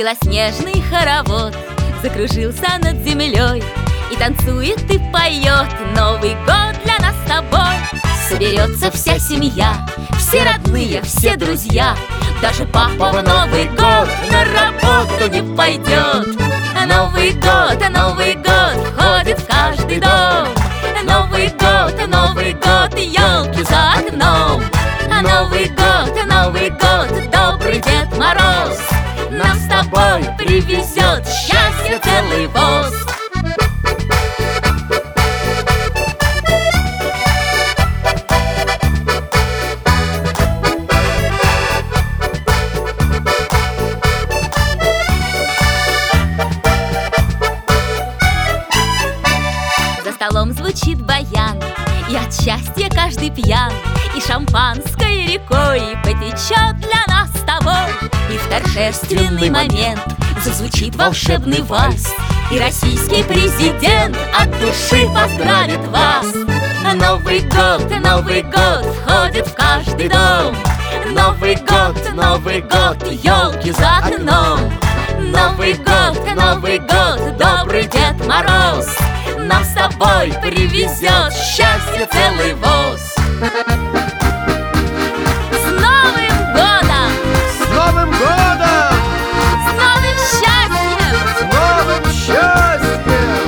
Белоснежный хоровод закружился над землей и танцует и поет Новый год для нас с тобой. Соберется вся семья, все родные, все друзья. Даже папа в Новый год на работу не пойдет. Новый год входит в каждый дом. Новый год, елки за окном. Новый год, добрый Дед Мороз нам с тобой привезет счастье целый воз. За столом звучит баян, и от счастья каждый пьян, и шампанское рекой потечет для нас с тобой. И в торжественный момент зазвучит волшебный вальс, и российский президент от души поздравит вас. Новый год входит в каждый дом. Новый год, елки за окном. Новый год, добрый Дед Мороз нам с тобой привезет счастье целый воз. С Новым годом! С Новым годом! С новым счастьем! С новым счастьем!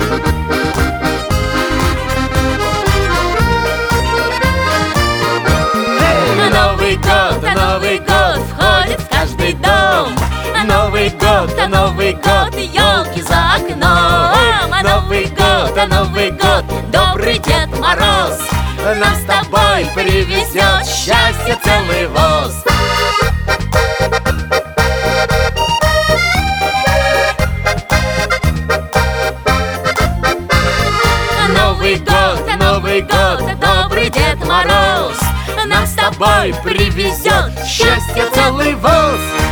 Новый год входит в каждый дом. Новый год, елки за окном. Новый год, добрый Дед Мороз нам с тобой привезет счастье целый воз. Новый год, добрый Дед Мороз нам с тобой привезет счастье целый воз.